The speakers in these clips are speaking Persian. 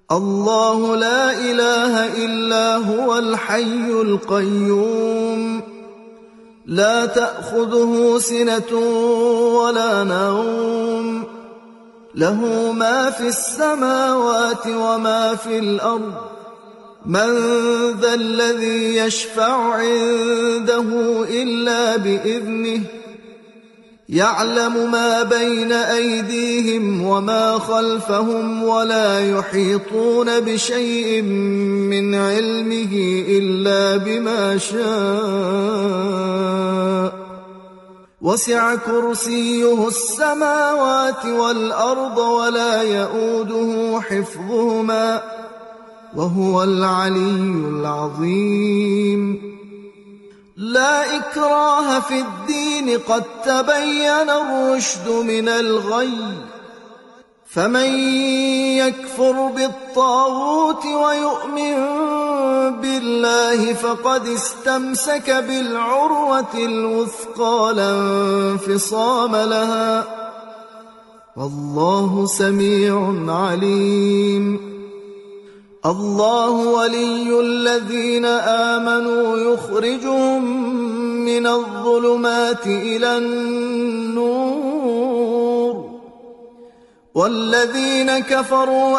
الله لا إله إلا هو الحي القيوم لا تأخذه سنة ولا نوم له ما في السماوات وما في الأرض من ذا الذي يشفع عنده إلا بإذنه يعلم ما بين أيديهم وما خلفهم ولا يحيطون بشيء من علمه إلا بما شاء وسع كرسيه السماوات والأرض ولا يؤوده حفظهما وهو العلي العظيم لا إكراه في الدين قد تبين الرشد من الغي فمن يكفر بالطاغوت ويؤمن بالله فقد استمسك بالعروة الوثقى لا انفصام لها والله سميع عليم الله ولي الذين آمنوا يخرجهم من الظلمات إلى النور والذين كفروا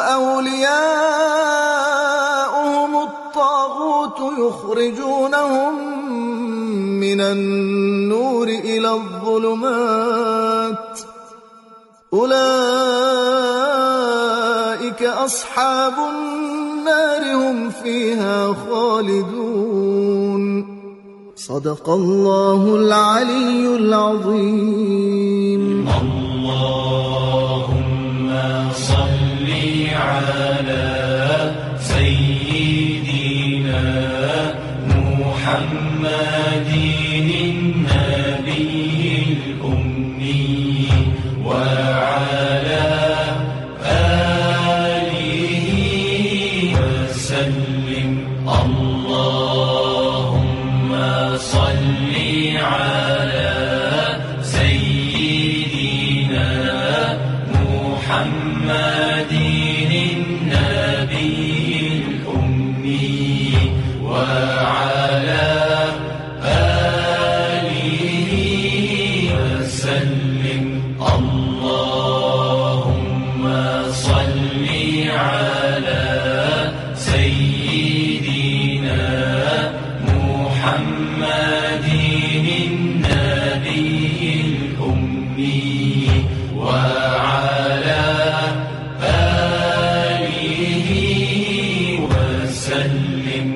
أولياؤهم الطاغوت يخرجونهم من النور إلى الظلمات أولئك أصحاب النار هم فيها خالدون صدق الله العلي العظيم اللهم صل على سيدنا محمد النبي الأمي وعلى اللهم صل على سيدنا محمد النبي الأمي وعلى آله وسلم اللهم صل على سيدنا محمد النبي الأمي وعلى آله وسلم.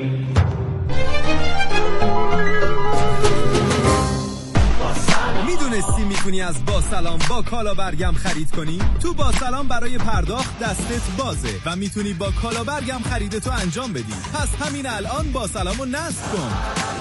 میدونستی میتونی از با سلام با کالا برگم خرید کنی؟ تو با سلام برای پرداخت دستت بازه و میتونی با کالا برگم خریدتو انجام بدی. پس همین الان با سلامو نصب کن.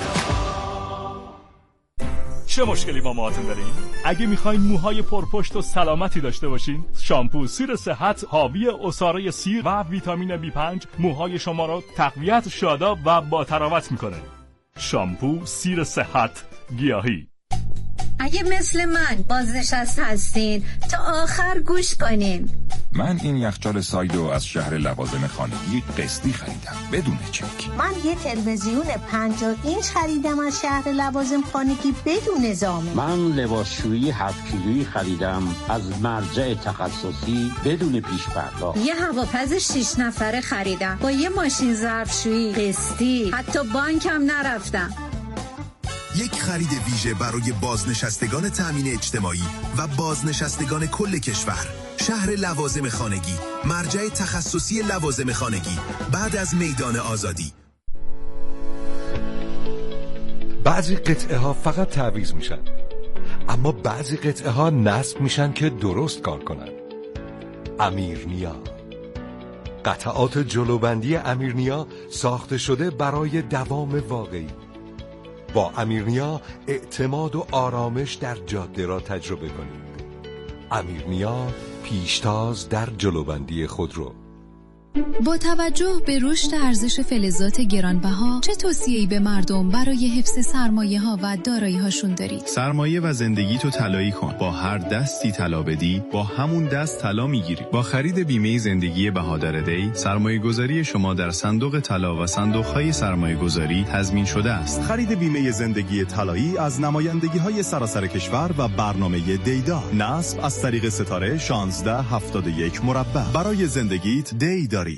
چه مشکلی با موهاتون دارین؟ اگه میخواین موهای پرپشت و سلامتی داشته باشین، شامپو سیر صحت حاوی عصاره سیر و ویتامین B5 موهای شما رو تقویت، شاداب و با تراوت میکنه. شامپو سیر صحت گیاهی. اگه مثل من بازنشسته هستین تا آخر گوش کنین. من این یخچال سایدو از شهر لوازم خانگی قسطی خریدم بدون چک. من یه تلویزیون 50 اینچ خریدم از شهر لوازم خانگی بدون ضامن. من لباسشویی 7 کیلویی خریدم از مرجع تخصصی بدون پیش پرداخت. یه هواپز 6 نفره خریدم با یه ماشین ظرفشویی قسطی، حتی بانکم نرفتم. یک خرید ویژه برای بازنشستگان تامین اجتماعی و بازنشستگان کل کشور. شهر لوازم خانگی، مرجع تخصصی لوازم خانگی بعد از میدان آزادی. بعضی قطعه ها فقط تعویض میشن، اما بعضی قطعه ها نصب میشن که درست کار کنن. امیرنیا، قطعات جلوبندی امیرنیا ساخته شده برای دوام واقعی. با امیرنیا اعتماد و آرامش در جاده را تجربه کنید. امیرنیا، پیشتاز در جلوبندی خودرو. با توجه به رشد ارزش فلزات گرانبها چه توصیه‌ای به مردم برای حفظ سرمایه‌ها و دارایی‌هاشون دارید؟ سرمایه و زندگی تو طلایی کن. با هر دستی طلا بدی، با همون دست طلا میگیری. با خرید بیمه زندگی بهادر دی، سرمایه‌گذاری شما در صندوق طلا و صندوق‌های سرمایه‌گذاری تضمین شده است. خرید بیمه زندگی طلایی از نمایندگی‌های سراسر کشور و برنامه دیدا. نصب از طریق ستاره 1671 مربع. برای زندگیت دی داری.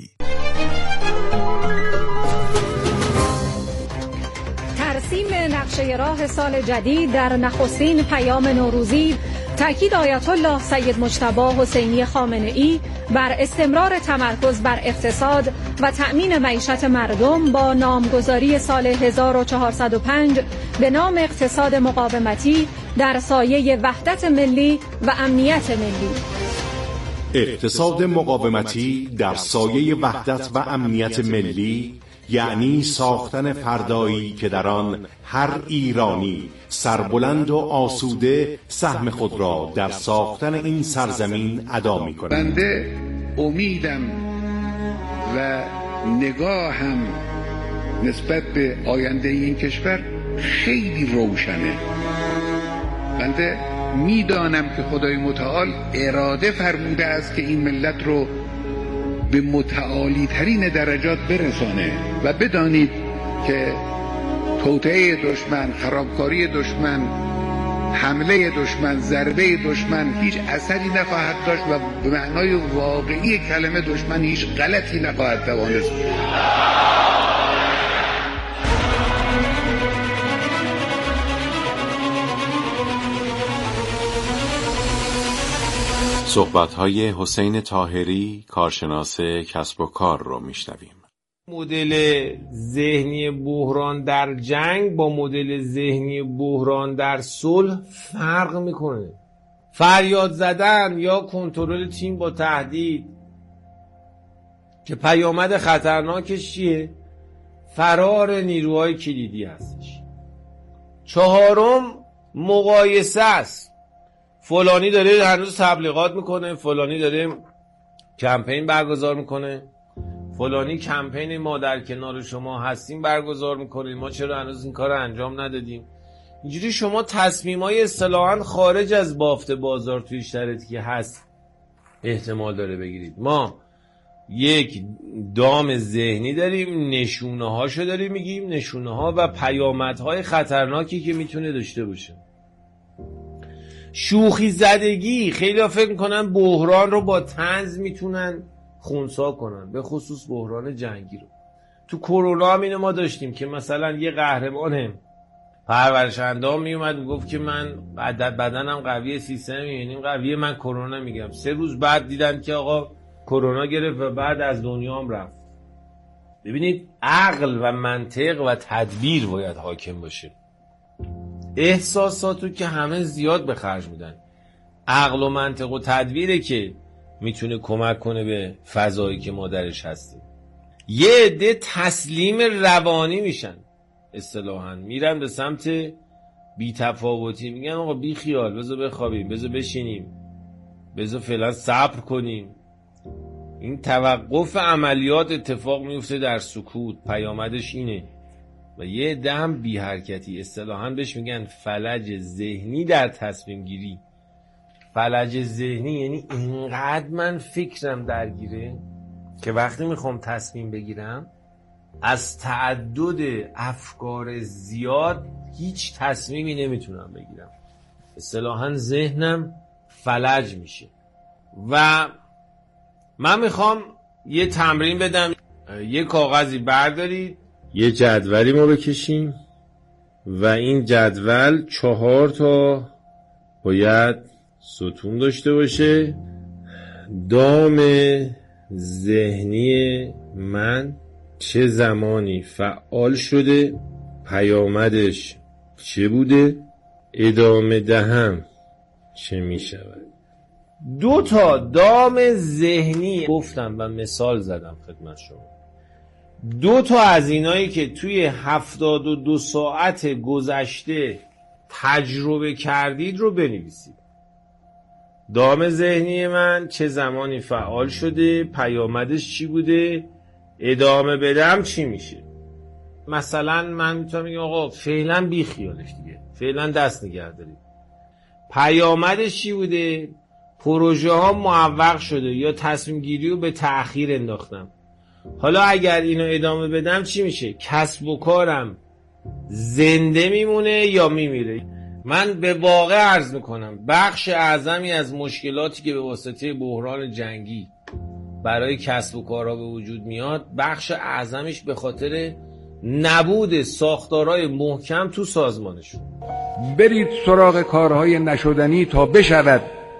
ترسیم نقشه راه سال جدید در نخستین پیام نوروزی، تاکید آیت الله سید مجتبی حسینی خامنه‌ای بر استمرار تمرکز بر اقتصاد و تأمین معیشت مردم با نامگذاری سال 1405 به نام اقتصاد مقاومتی در سایه وحدت ملی و امنیت ملی. اقتصاد مقاومتی در سایه وحدت و امنیت ملی یعنی ساختن فردایی که در آن هر ایرانی سربلند و آسوده سهم خود را در ساختن این سرزمین ادا می کند. بنده امیدم و نگاهم نسبت به آینده این کشور خیلی روشنه. بنده میدانم که خدای متعال اراده فرموده است که این ملت رو به متعالی ترین درجات برسانه و بدانید که توطئه دشمن، خرابکاری دشمن، حمله دشمن، ضربه دشمن هیچ اثری نخواهد داشت و به معنای واقعی کلمه دشمن هیچ غلطی نخواهد توانست. صحبت‌های حسین طاهری، کارشناس کسب و کار رو میشنویم. مدل ذهنی بحران در جنگ با مدل ذهنی بحران در صلح فرق میکنه. فریاد زدن یا کنترل تیم با تهدید که پیامد خطرناکش چیه؟ فرار نیروهای کلیدی هستش. چهارم مقایسه است. فلانی داره هنوز تبلیغات میکنه، فلانی داره کمپین برگزار میکنه، فلانی کمپین ما در کنار شما هستیم برگزار میکنه، ما چرا هنوز این کار رو انجام ندادیم؟ اینجوری شما تصمیمای اصطلاحاً خارج از بافت بازار توی شرایطی که هست احتمال داره بگیرید. ما یک دام ذهنی داریم، نشونه هاشو داریم میگیم، نشونه ها و پیامدهای خطرناکی که میتونه داشته باشه. شوخی زدگی، خیلی ها فکر میکنن بحران رو با طنز میتونن خونسا کنن، به خصوص بحران جنگی رو. تو کرونا هم اینو ما داشتیم که مثلا یه قهرمان پرورش اندام میومد میگفت که من بدنم قویه، سیستم ایمنیم قویه، من کرونا میگیرم. 3 روز بعد دیدن که آقا کرونا گرفت و بعد از دنیا هم رفت. ببینید عقل و منطق و تدبیر باید حاکم باشه. احساساتو که همه زیاد به خرج میدن، عقل و منطق و تدبیره که میتونه کمک کنه به فضایی که ما درش هستیم. یه عده تسلیم روانی میشن، اصطلاحاً میرن به سمت بی‌تفاوتی، میگن آقا بی خیال، بذار بخوابیم، بذار بشینیم، بذار فعلا صبر کنیم. این توقف عملیات اتفاق میفته در سکوت، پیامدش اینه. و یه عده هم بی حرکتی، اصطلاحاً بهش میگن فلج ذهنی در تصمیم گیری. فلج ذهنی یعنی اینقدر من فکرم درگیره که وقتی میخوام تصمیم بگیرم از تعدد افکار زیاد هیچ تصمیمی نمیتونم بگیرم. اصطلاحاً ذهنم فلج میشه. و من میخوام یه تمرین بدم. یه کاغذی بردارید، یه جدولی ما بکشیم و این جدول 4 تا باید ستون داشته باشه. دام ذهنی من چه زمانی فعال شده، پیامدش چه بوده، ادامه دهم چه می شود. 2 تا دام ذهنی گفتم و مثال زدم خدمت شما. 2 تا از اینایی که توی 72 ساعت گذشته تجربه کردید رو بنویسید. دام ذهنی من چه زمانی فعال شده، پیامدش چی بوده، ادامه بدم چی میشه. مثلا من میتونم بگم آقا فعلا بی خیالش دیگه، فعلا دست نگه دارید. پیامدش چی بوده؟ پروژه ها معوق شده یا تصمیم گیری رو به تأخیر انداختم. حالا اگر اینو ادامه بدم چی میشه؟ کسب و کارم زنده میمونه یا میمیره؟ من به واقع عرض میکنم بخش اعظمی از مشکلاتی که به واسطه بحران جنگی برای کسب و کارها به وجود میاد، بخش اعظمش به خاطر نبود ساختارهای محکم تو سازمانشون. برید سراغ کارهای نشدنی تا بشود.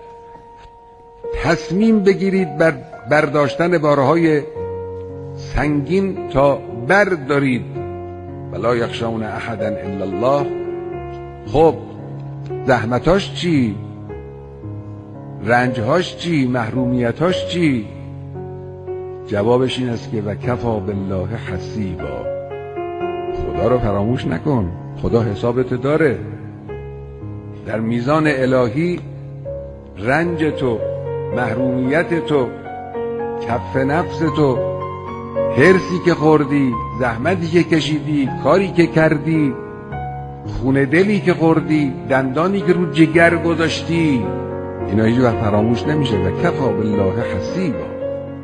تصمیم بگیرید بر برداشتن بارهای سنگین تا بردارید. ولا یخشون احدا الا الله. خب زحمتاش چی؟ رنجهاش چی؟ محرومیتاش چی؟ جوابش این است که و کفا بالله حسیبا. خدا رو فراموش نکن، خدا حسابت داره. در میزان الهی رنج تو، محرومیت تو، کف نفس تو، حرصی که خوردی، زحمتی که کشیدی، کاری که کردی، خون دلی که خوردی، دندانی که رو جگر گذاشتی، اینا هیچ وقت فراموش نمیشه. و کفا بالله حسیبا.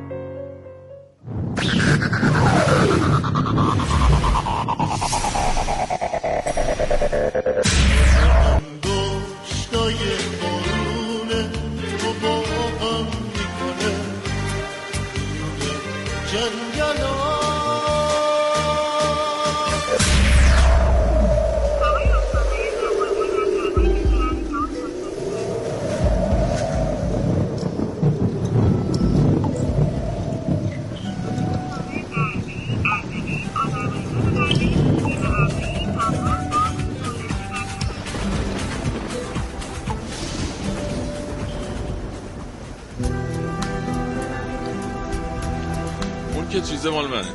که چیزه مال منه.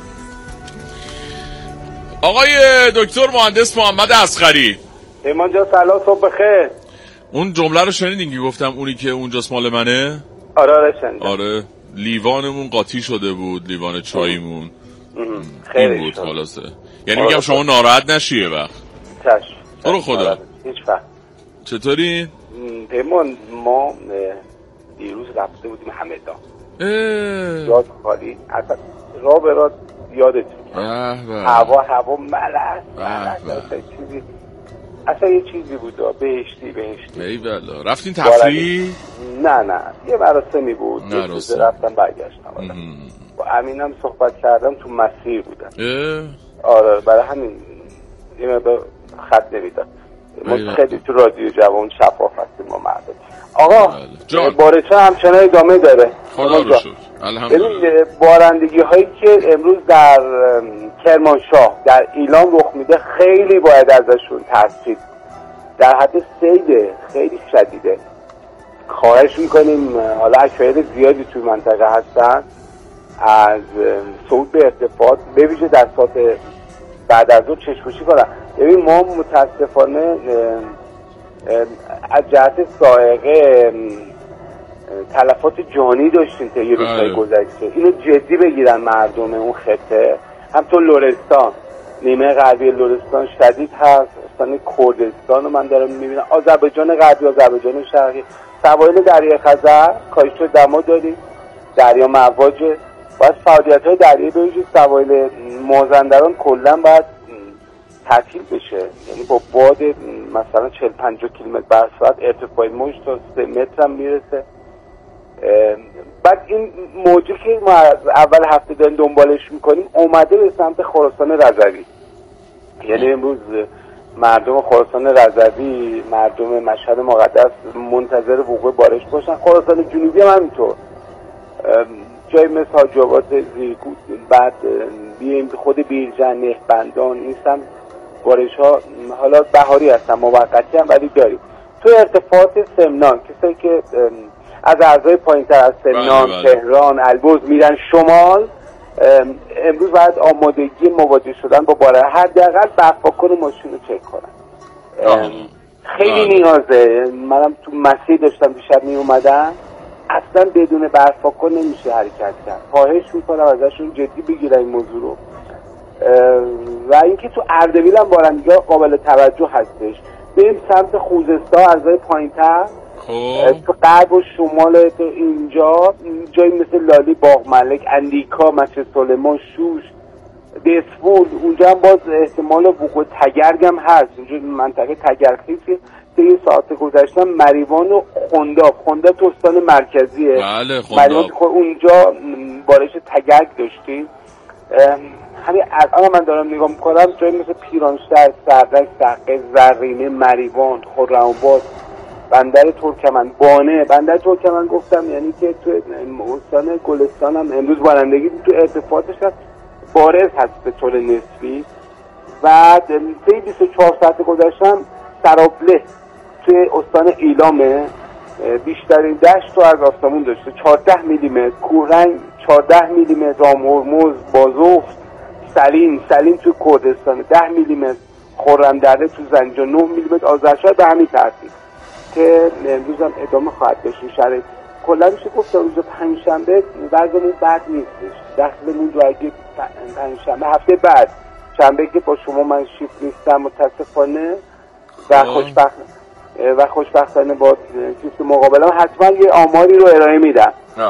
آقای دکتر مهندس محمد اصغری. ایمان جان سلام، صبح بخیر. اون جمله رو شنیدین که گفتم اونی که اونجاست مال منه؟ آره شنیدم. آره لیوانمون قاطی شده بود، لیوان چایمون. خیلی بود خلاصه. یعنی میگم شما ناراحت نشی یه وقت. چشم. برو خدا. هیچ وقت. چطوری؟ پیمان ما دیروز رفته بودیم همدان. یاد خالی اصلا راه به راه یادت هوا ملس اصلا یه چیزی بود بهشتی ای والا. رفتین تفریح؟ نه یه مراسمی بود. رفتم برگشتم. با امینم صحبت کردم تو مسیر بودم. آره برای همین یه مقدار خط نمیدم. ما خیلی تو رادیو جوان شفاف هستیم ما مردم. آقا بارچه همچنان ادامه داره. خدا رو شکر. الحمدلله. بارندگی هایی که امروز در کرمانشاه در ایلام رخ میده خیلی باید ازشون تحصیل، در حد سیل خیلی شدیده. خواهش میکنیم حالا اشایر زیادی توی منطقه هستن از صعود به ارتفاعات به ویژه در ساعت بعد از ظهر چشم‌پوشی کنن. ببین ما متاسفانه از جهت سائقه تلفات جانی داشتیم تا یه روزهای گذشته. اینو جدی بگیرن مردم اون خطه. همطور لرستان، نیمه غربی لرستان شدید هست. استان کردستان رو من دارم میبینم، آذربایجان غربی، آذربایجان شرقی، سواحل دریای خزر، کاهش دما داریم، دریا مواجه. باید فعالیت‌های دریایی به ویژه سواحل مازندران کلا باید تعطیل بشه. یعنی با باد مثلا 40-50 کیلومتر بر ساعت ارتفاع موج تا 3 متر هم میرسه. بعد این موجی که ما اول هفته داریم دنبالش میکنیم اومده به سمت خراسان رضوی. یعنی امروز مردم خراسان رضوی، مردم مشهد مقدس منتظر وقوع بارش باشن. خراسان جنوبی هم همینطور، جای مثل حاج آباد، زیرکوه، بعد بیایم خود بیرجن، نهبندان، این سم بارش ها حالا بهاری هستن، موقتی هم ولی داریم. تو ارتفاعات سمنان کسایی که از اعضای پایین تر از سمنان، تهران، البرز میرن شمال، امروز باید آمادگی مواجه شدن با باران حداقل برفاکن ماشین رو چک کنن. خیلی نیازه. منم تو مسیر داشتم دیشب می اومدم، اصلا بدون برفاکن نمیشه حرکت کرد. خواهش میکنم ازشون جدی بگیرن این موضوع رو. و اینکه تو اردبیل هم بارندگی قابل توجه هستش. بریم سمت خوزستان از راه پایین‌تر، تو غرب و شمال، تو اینجا جایی مثل لالی، باغ ملک، اندیکا، مسجد سلیمان، شوش، دسفول، اونجا هم باز احتمال وقوع تگرگ هم هست. اونجا منطقه تگرخیزی یه ساعت گذشتم مریوان و خنداب تو استان مرکزیه. بله خنداب اونجا بارش تگرگ داشتیم. همین الان من دارم نگاه میکنم جایی مثل پیرانشهر، سردک، سقه، زرینه، مریوان، خرم‌آباد، بندر ترکمن، بانه. بندر ترکمن گفتم یعنی که تو استان گلستان هم امروز بارندگی تو ارتفاعاتش هست، بارز هست به طور نسبی. و طی 24 ساعت گذشتم سرابله توی استان ایلامه بیشترین دشت رو از آسمون داشته، 14 میلیمتر، کوهرنگ 14 میلیمتر، رامهرمز، بازوفت، سلیم توی کردستان 10 میلیمتر، خرمدره تو زنجان 9 میلیمتر، آذرشهر به همین ترتیب که امروز هم ادامه خواهد داشت این شرایط. کلا میشه گفت روز پنجشنبه وضعمون بد نیستش، دخلمون رو اگه پنجشنبه هفته بعد شنبه که با شما من شیفت نیستم متاسفانه و خوشبختانه با شیفت مقابلم حتما یه آماری رو ارائه میدم.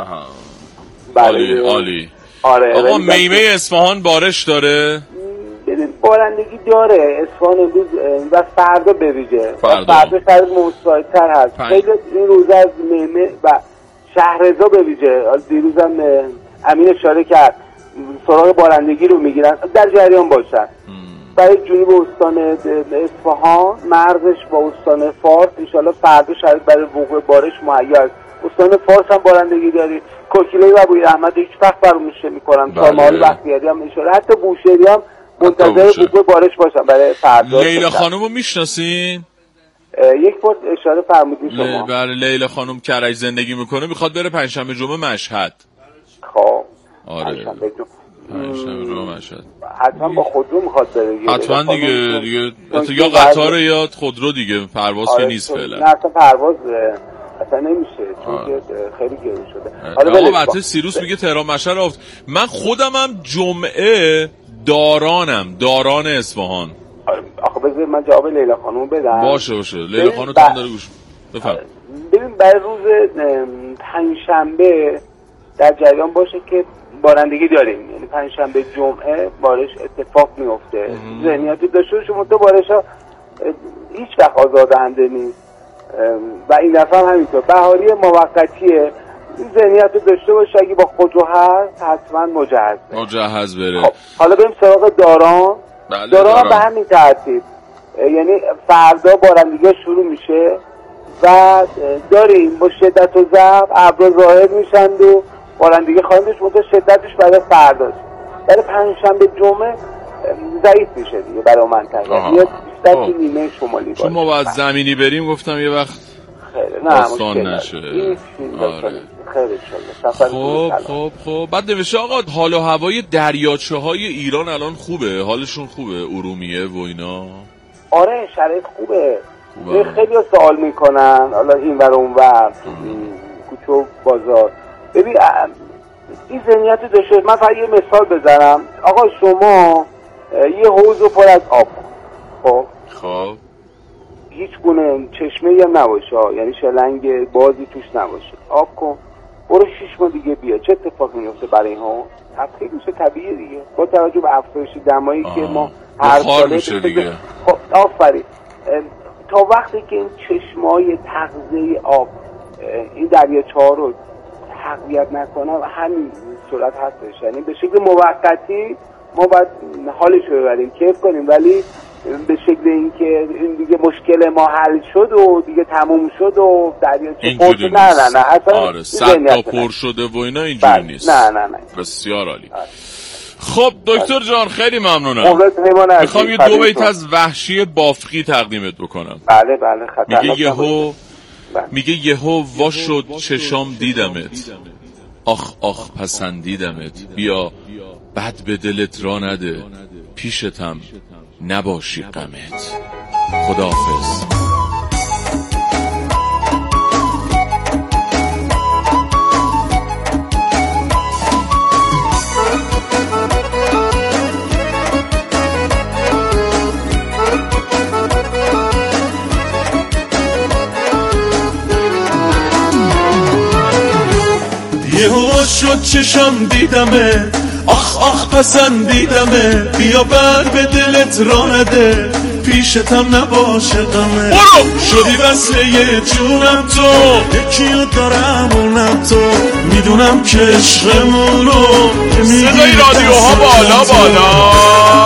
عالی. آقا میمه اصفهان بارش داره؟ بارندگی داره اصفهان امروز و فردا بویژه. فردا شاید مساعدتر هست. خیلی این روزا از میمه و شهرضا بویژه. دیروزم امین اشاره کرد سراغ بارندگی رو میگیرن، در جریان باشن. برای جنوب استان اصفهان مرزش با استان فارس انشالله فردا شاید برای وقوع بارش مهیا است. استان فارس هم بارندگی داری، کوکیله‌ای و بویراحمد هیچ وقت فراموش نمی‌کنن. سامال بختیاری هم انشالله، حتی بوشهری هم منتظر وقوع بارش باشن برای فردا. لیلا خانومو میشناسین؟ یک بار اشاره فرمودین شما. بله لیلا خانم کرج زندگی میکنه، میخواد بره پنجشنبه جمعه مشهد. خب آره پنجشنبه جمعه مشهد حتما با خودرو میخواد بره. حتما دیگه یا قطار یا خودرو دیگه، پرواز که نیست فعلا. نه اصلا پرواز اصلا نمیشه چون که خیلی گرون شده. حالا البته سیروس میگه تهران مشهد رفت. من خودمم جمعه داران اصفهان. آخه بذار من جواب لیلا خانم بدم. باشه لیلا خانم تو هم داره گوش بفرم. ببین برای روز پنجشنبه در جریان باشه که بارندگی داریم، یعنی پنجشنبه جمعه بارش اتفاق میفته. ذهنیتی داشته شما تو بارش ها هیچ وقت آزاردهنده نیست و این دفعه هم همینطور بهاری موقتیه. این ذهنیت رو داشته باشه اگه با خودرو هست حتما مجهز بره. خب حالا بریم سراغ داران. داران به همین ترتیب، یعنی فردا بارندگی شروع میشه و داریم با شدت و ضعف ابرا ظاهر میشن و بارندگی خواهیم داشت. منتها شدتش برای فرداست. برای پنجشنبه جمعه ضعیف میشه دیگه برای منطقه. میاد بیشتر که نیمه شمالی باشه. چون ما باید زمینی بریم گفتم یه وقت داستان نشه. خب بعد نوشته آقا حال و هوای دریاچه های ایران الان خوبه؟ حالشون خوبه؟ ارومیه و اینا؟ آره شرایط خوبه. خیلی سوال میکنن حالا این ور اون ور کوچه و بازار. ببین این ذهنیت رو داشته. من فقط یه مثال بزنم. آقا شما یه حوض رو پر از آب، خب هیچ گونه چشمه‌ای هم نباشه، یعنی شلنگ بازی توش نباشه، آب کن برو 6 ماه دیگه بیا. چه اتفاقی میفته برای اینها؟ تبخیر میشه طبیعیه دیگه با توجه به افزایش دمایی که ما هر ساله دیگه. خب آفرین. تا وقتی که این چشمه‌های تغذیه آب این دریاچه‌ها رو تقویت نکنه همین صورت هستش، یعنی به شکل موقتی ما باید حالش رو ببریم کیف کنیم، ولی به شکل اینکه این دیگه مشکل ما حل شد و دیگه تموم شد و دریاچه پر شد، نه اصلا آره صد تا پر شده و اینا اینجوری نیست. نه بسیار عالی. خب دکتر جان خیلی ممنونم. میخوام یه 2 بیت از وحشی بافقی تقدیمت بکنم. بله میگه یهو وا شد چشام دیدمت، آخ پسندیدمت، بیا بد به دلت را نده، پیشتم نباشی غمت. خداحافظ. شد چشم دیدمه، آخ آخ پسندیدمه، بیا بر به دلت را نده، پیشتم نباشه غمه. برو شدی وصله جونم تو، یکی دارم اونم تو، میدونم که عشقمون رو صدای رادیوها بالا بالا.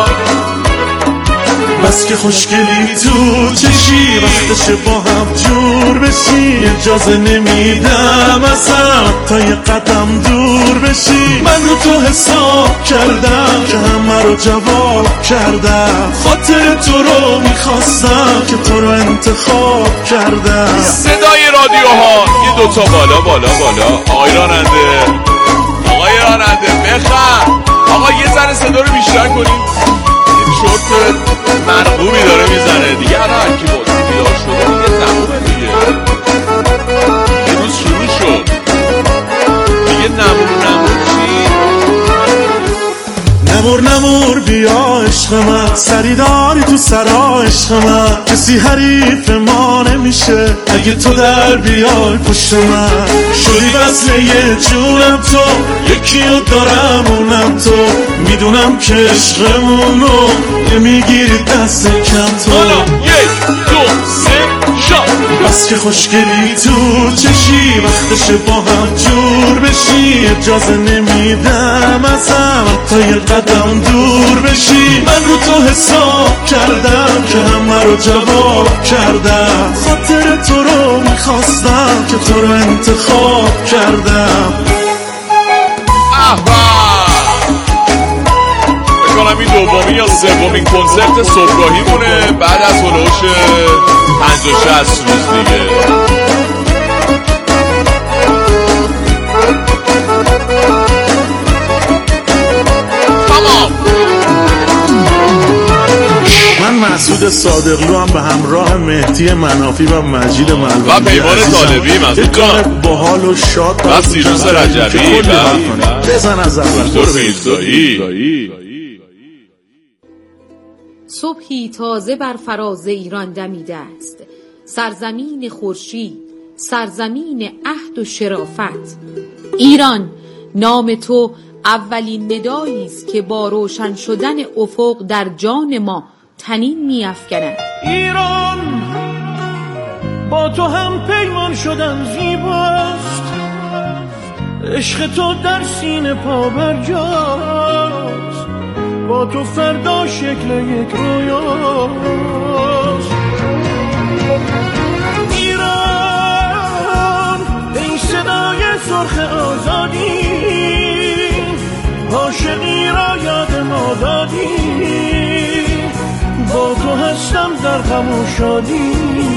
بس که خوشگلی تو چشی، وقتشه با هم جور بشی، اجازه نمیدم اصلا تا یه قدم دور بشی. من رو تو حساب کردم که همه رو جواب کردم، خاطر تو رو میخواستم که تو رو انتخاب کردم. صدای رادیوها یه دوتا بالا بالا بالا. آقای راننده، آقای راننده بخند. آقا یه ذره صدا رو بیشتر کنیم، شورت مرغوبی داره میزنه دیگه. الان کی بود بیدار شده دیگه، تمومه دیگه، یه روز شروع شد دیگه. نمور چی؟ نمور بیا عشق من، سریداری تو سرا عشق من، کسی حریف ما نمیشه اگه تو در بیای پشت من. شدی وصله جونم تو، یکی رو دارم اونم تو، میدونم که عشقمون رو نمیگیری دست کم تو. حالا 1 2 3 شاد. بس که خوشگلی تو چشی، وقتشه با هم جور بشی، اجازه نمیدم ازم تا یه قدم دور بشی. من رو تو حساب کردم که همه رو جواب کردم، خاطر تو رو میخواستم که تو رو انتخاب کردم. بکنم این دومی یا سومین کنسرت صبحگاهی مونه بعد از هلوش 50-60 روز دیگه. من مسعود صادقلو هم به همراه مهدی منافی و مجید ملوانی و پیمان طالبی، مسعود جان با حال و شاد و سیروس رجبی بزن از اول. صبحی تازه بر فراز ایران دمیده است، سرزمین خورشید، سرزمین عهد و شرافت. ایران، نام تو اولین ندایی است که با روشن شدن افق در جان ما تنین می‌افکند. ایران، با تو هم پیمان شدن زیباست، عشق تو در سینه پا برجاست، با تو فردا شکل یک رویاست. ایران، ای صدای سرخ آزادی، عاشقی را یاد ما دادی، با تو هستم در غم و شادی.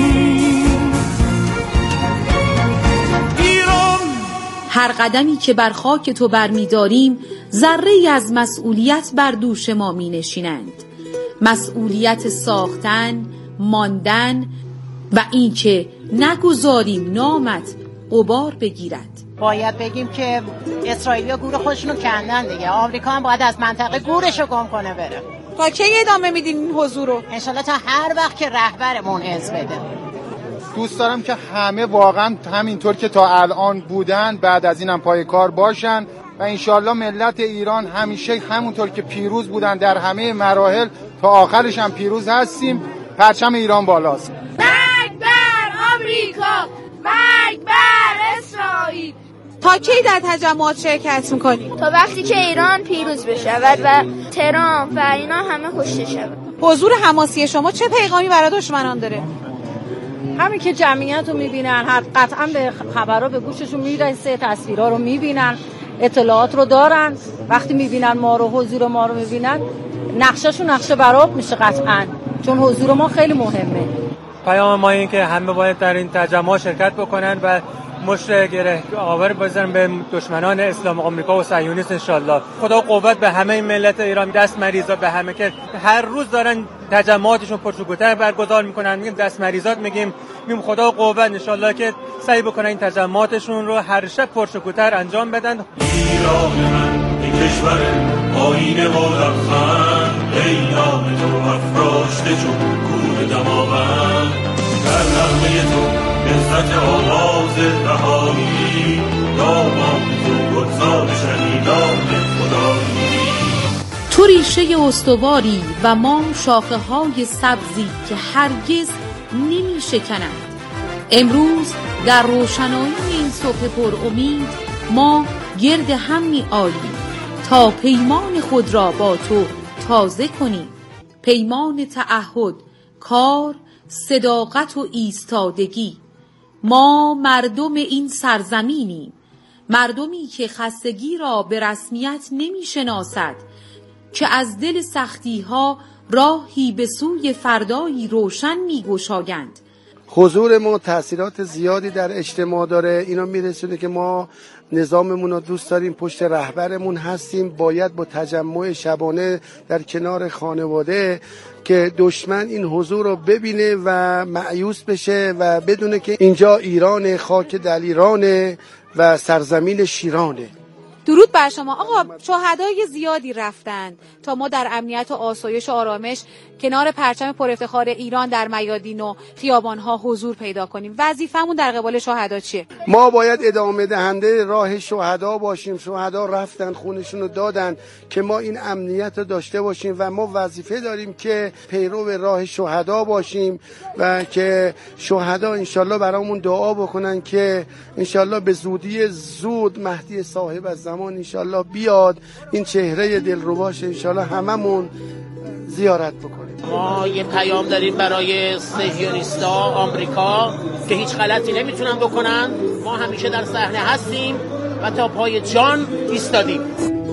هر قدمی که بر خاک تو برمی‌داریم ذره‌ای از مسئولیت بر دوش ما می‌نشینند. مسئولیت ساختن، ماندن و اینکه نگذاریم نامت غبار بگیرد. باید بگیم که اسرائیلیا گور خودشونو کندن دیگه، آمریکا هم باید از منطقه گورشو گم کنه بره. تا کی ادامه میدین این حضور رو؟ انشالله تا هر وقت که رهبرمون اذن بده. دوست دارم که همه واقعا همینطور که تا الان بودن بعد از اینم پای کار باشن و انشالله ملت ایران همیشه همونطور که پیروز بودن در همه مراحل تا آخرش هم پیروز هستیم. پرچم ایران بالاست. مرگ بر آمریکا، مرگ بر اسرائیل. تا کی در تجمعات شرکت میکنی؟ تا وقتی که ایران پیروز بشود و ترامپ و اینا همه کشته شود. حضور حماسی شما چه پیغامی برای دشمنان داره؟ همین که جمعیت رو میبینن، قطعا به خبرها به گوششون میرسه، تصویرها رو میبینن، اطلاعات رو دارن. وقتی میبینن ما رو، حضور ما رو میبینن، نقشهشون نقشه براب میشه قطعا، چون حضور ما خیلی مهمه. پیام ما این که همه باید در این تجمع شرکت بکنن و مشت گره آور بزنن به دشمنان اسلام آمریکا و صهیونیست انشالله. خدا قوت به همه ملت ایران، دست مریضات به همه که هر روز دارن تجمعاتشون پرشکوه‌تر برگزار میکنن. میگیم دست مریضات، میگیم خدا قوت انشالله که سعی بکنن این تجمعاتشون رو هر شب پرشکوه‌تر انجام بدن. ایران من این کشور آینه و لبخند، ای نام تو افراشته چون کوه دماوند، در نغمه تو عزت آواز رهایی، دامان تو گلزار تو ریشه استواری و ما شاخه های سبزی که هرگز نمی شکنند. امروز در روشنایی این صبح پر امید ما گرد هم می آییم تا پیمان خود را با تو تازه کنیم. پیمان تعهد، کار، صداقت و ایستادگی. ما مردم این سرزمینیم، مردمی که خستگی را به رسمیت نمی شناسد، که از دل سختی ها راهی به سوی فردایی روشن می گشایند. حضور ما تأثیرات زیادی در اجتماع داره. اینا میرسونه که ما نظاممون رو دوست داریم، پشت رهبرمون هستیم، باید با تجمع شبانه در کنار خانواده که دشمن این حضور رو ببینه و مایوس بشه و بدونه که اینجا ایران، خاک دلیرانه و سرزمین شیرانه. درود بر شما آقا. شهدای زیادی رفتند تا ما در امنیت و آسایش و آرامش کنار پرچم پر افتخار ایران در میادین و خیابان‌ها حضور پیدا کنیم. وظیفمون در قبال شهدا چیه؟ ما باید ادامه دهنده راه شهدا باشیم. شهدا رفتن، خونشون رو دادن که ما این امنیت رو داشته باشیم و ما وظیفه داریم که پیرو راه شهدا باشیم و که شهدا انشالله برامون دعا بکنن که انشالله به زودی زود مهدی صاحب از زمان انشالله بیاد، این چهره دلرباش انشالله هممون زیارت بکنیم. ما یه پیام داریم برای صهیونیستا آمریکا که هیچ غلطی نمیتونن بکنن. ما همیشه در صحنه هستیم و تا پای جان ایستادیم.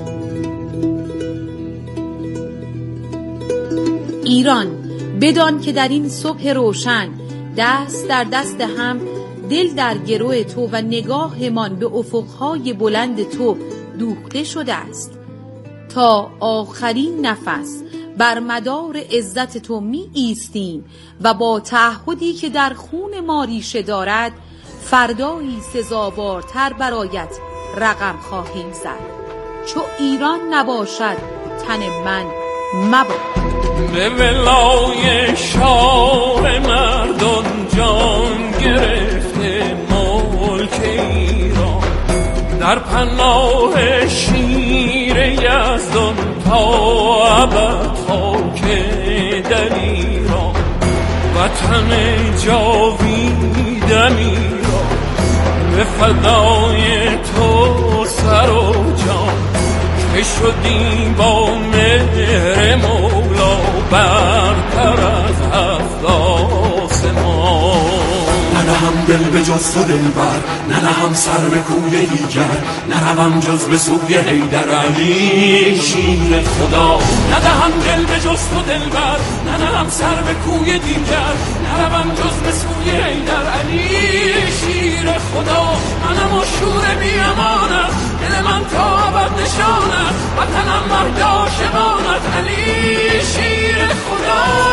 ایران، بدان که در این صبح روشن دست در دست هم، دل در گروه تو و نگاهمان به افقهای بلند تو دوخته شده است. تا آخرین نفس بر مدار عزت تو می ایستیم و با تعهدی که در خون ما ریشه دارد فردایی سزاوارتر برایت رقم خواهیم زد. چو ایران نباشد تن من مباد. به ولای شاه مردان جان گرفته ملک ایران، در پناه شیر یزدان تا ابد خاک در ایران، وطن جاویدم ایران، به فدای تو سر و جان، که شدیم با مهر مولا برتر از هفت آسمان. ننهم دل به جز تو دلبر، ننهم سر به کوی دیگر، نروم جز به سوی حیدر علی شیر خدا. ندهم دل به جز تو دلبر، ننهم سر به کوی دیگر، نروم جز به سوی حیدر علی شیر خدا. منم و شور بی امانت، دل من تا ابد نشانت، وطنم مهدا شبانت علی شیر خدا.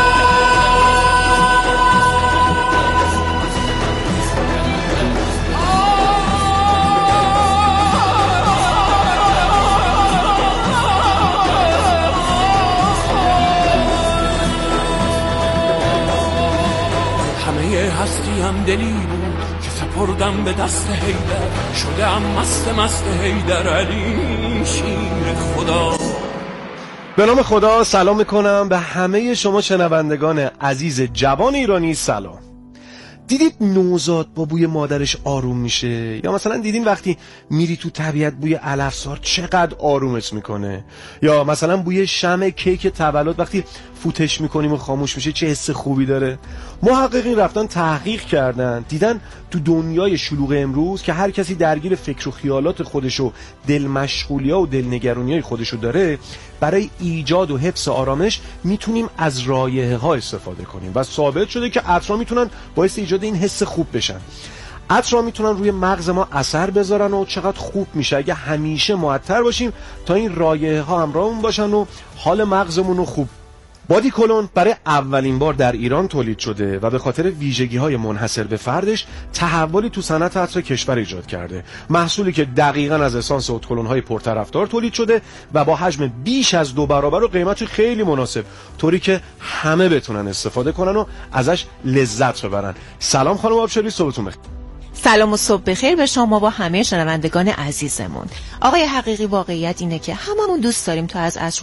هستیم دلی بود که سپردم به دست حیدر، شدم مست حیدر علی شیر خدا. به نام خدا سلام میکنم به همه شما شنوندگان عزیز جوان ایرانی. سلام. دیدید نوزاد با بوی مادرش آروم میشه؟ یا مثلا دیدین وقتی میری تو طبیعت بوی علفزار چقدر آرومت میکنه؟ یا مثلا بوی شمع کیک تولد وقتی فوتش میکنیم و خاموش میشه چه حس خوبی داره؟ محققین رفتن تحقیق کردن، دیدن تو دنیای شلوغ امروز که هر کسی درگیر فکر و خیالات خودش و دل مشغولی‌ها و دلنگرونی‌های خودشو داره، برای ایجاد و حفظ آرامش میتونیم از رایحه‌ها استفاده کنیم و ثابت شده که عطرها میتونن باعث ایجاد این حس خوب بشن. عطرها میتونن روی مغز ما اثر بذارن و چقدر خوب میشه اگه همیشه معطر باشیم تا این رایحه‌ها همراهمون باشن و حال مغزمون رو خوب. بادی کلون برای اولین بار در ایران تولید شده و به خاطر ویژگی‌های منحصر به فردش تحولی تو صنعت عطر کشور ایجاد کرده. محصولی که دقیقاً از اسانس اتکلون‌های پرطرفدار تولید شده و با حجم بیش از 2 برابر و قیمت خیلی مناسب، طوری که همه بتونن استفاده کنن و ازش لذت ببرن. سلام خانم آبشاری، صبحتون بخیر. سلام و صبح بخیر به شما با همه شنوندگان عزیزمون. آقای حقیقی، واقعیت اینه که هممون دوست داریم تا از عطر